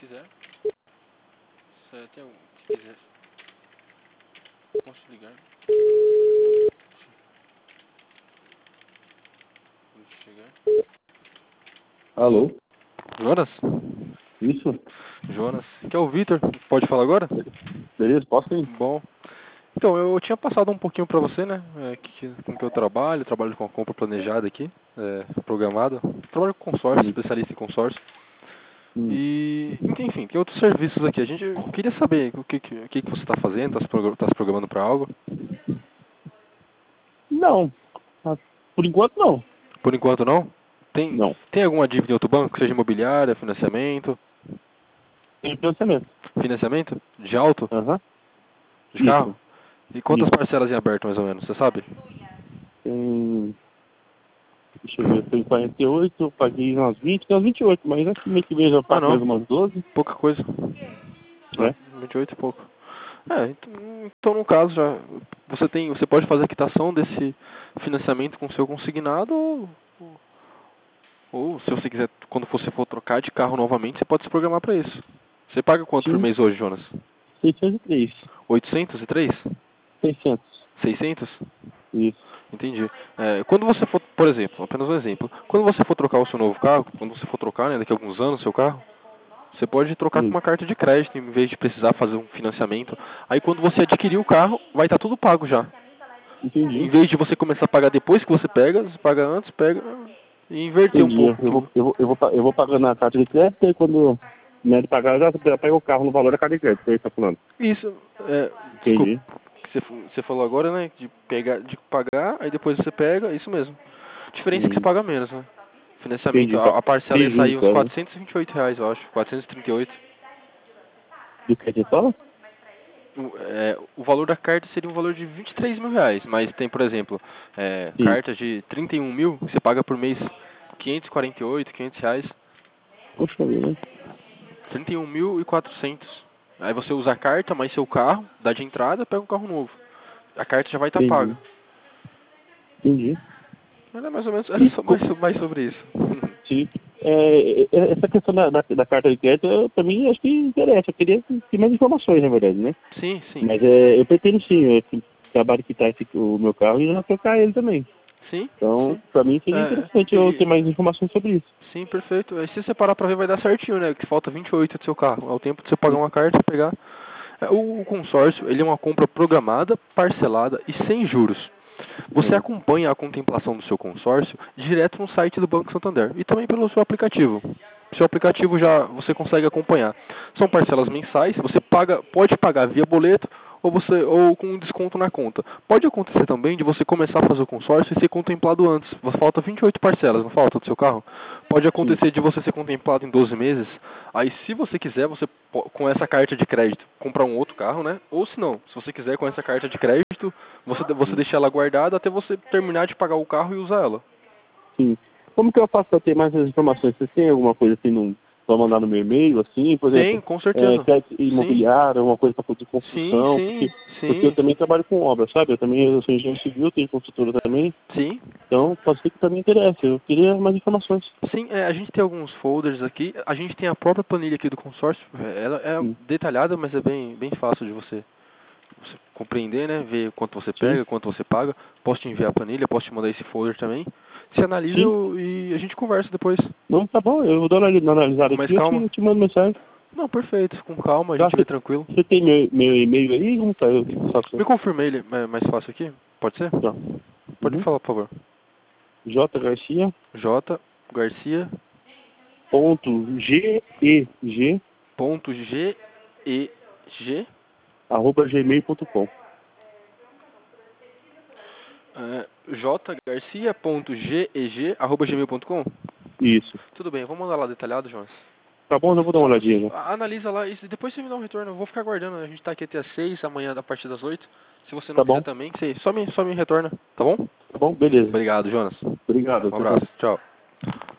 quiser. Se tem algum, se quiser. Posso ligar? Vamos chegar. Alô? Jonas? Isso? Jonas. Aqui é o Vitor. Pode falar agora? Beleza, posso sim? Bom. Então, eu tinha passado um pouquinho para você, né? Com que eu trabalho com a compra planejada aqui, programada. Trabalho com consórcio, especialista em consórcio. E, enfim, tem outros serviços aqui. A gente queria saber o que você está fazendo, está se programando para algo? Não. Por enquanto, não. Por enquanto, não? Não. Tem alguma dívida em outro banco, seja imobiliária, financiamento? Tem financiamento. Financiamento? De auto? Aham. De carro? Isso. E quantas Isso. parcelas em aberto, mais ou menos? Você sabe? Tem... Deixa eu ver, tem 48, eu paguei umas 20, tem umas 28, mas acho que mês que vem eu pago mais umas 12. Pouca coisa. Né? 28 e pouco. Então no caso já você pode fazer a quitação desse financiamento com o seu consignado ou se você quiser, quando você for trocar de carro novamente, você pode se programar para isso. Você paga quanto por mês hoje, Jonas? 603. 803? 600. 600? Isso. Entendi. Quando você for, por exemplo, apenas um exemplo, quando você for trocar o seu novo carro, quando você for trocar, né, daqui a alguns anos o seu carro, você pode trocar com uma carta de crédito em vez de precisar fazer um financiamento. Aí quando você adquirir o carro, vai estar tudo pago já. Entendi. Em vez de você começar a pagar depois que você paga antes, pega e inverter um pouco. Eu vou pagando a carta de crédito e quando me pagar, eu já pego o carro no valor da carta de crédito. Você está falando? Isso. Entendi. Desculpa, você falou agora, né? De pagar, aí depois você pega, isso mesmo. A diferença é que você paga menos, né? Financiamento, Entendi. a parcela ia sair uns Né? R$428, eu acho. 438. Do que você fala? O valor da carta seria um valor de R$23.000, mas tem, por exemplo, cartas de 31 mil, que você paga por mês 548, R$500. Poxa vida, né? 31.400. Aí você usa a carta, mais seu carro, dá de entrada, pega um carro novo. A carta já vai estar paga. Entendi. Mas é mais ou menos, é só mais sobre isso. Sim. Essa questão da carta de crédito, para mim, acho que interessa. Eu queria ter mais informações, na verdade, né? Sim. Mas eu pretendo sim, acabar de quitar o meu carro e já trocar ele também. Sim. Então, para mim seria interessante eu ter mais informações sobre isso. Sim, perfeito. Aí se você parar pra ver, vai dar certinho, né? Que falta 28 do seu carro. É o tempo de você pagar uma carta e pegar. O consórcio, ele é uma compra programada, parcelada e sem juros. Você acompanha a contemplação do seu consórcio direto no site do Banco Santander e também pelo seu aplicativo. Seu aplicativo você consegue acompanhar. São parcelas mensais, você pode pagar via boleto ou com um desconto na conta. Pode acontecer também de você começar a fazer o consórcio e ser contemplado antes. Falta 28 parcelas, não falta do seu carro? Pode acontecer de você ser contemplado em 12 meses. Aí se você quiser, você com essa carta de crédito comprar um outro carro, né? Ou se não, se você quiser com essa carta de crédito, você deixa ela guardada até você terminar de pagar o carro e usar ela. Sim. Como que eu faço para ter mais informações? Você tem alguma coisa assim para mandar no meu e-mail, assim, por exemplo? Tem, com certeza. Crédito imobiliário, alguma coisa para fazer construção? Sim. Porque eu também trabalho com obra, sabe? Eu sou engenheiro civil, tenho construtora também. Sim. Então, pode ser que também interesse. Eu queria mais informações. Sim, a gente tem alguns folders aqui. A gente tem a própria planilha aqui do consórcio. Ela é detalhada, mas é bem fácil de você compreender, né? Ver quanto você pega, quanto você paga. Posso te enviar a planilha, posso te mandar esse folder também. Você analisa e a gente conversa depois. Não, tá bom. Eu vou dar uma analisada aqui e eu te mando mensagem. Não, perfeito. Com calma, a gente vê tranquilo. Você tem meu e-mail aí? Como tá? Me confirma ele mais fácil aqui. Pode ser? Tá. Pode falar, por favor. J Garcia. J Garcia. .GEG. .GEG. @gmail.com. jgarcia.geg@gmail.com. Isso. Tudo bem, vou mandar lá detalhado, Jonas. Tá bom, eu vou dar uma olhadinha. Analisa lá e depois você me dá um retorno. Eu vou ficar aguardando. A gente tá aqui até às 6, amanhã a partir das 8. Se você não quiser também, só me retorna, tá bom? Tá bom, beleza. Obrigado, Jonas. Obrigado. Um abraço. Tchau.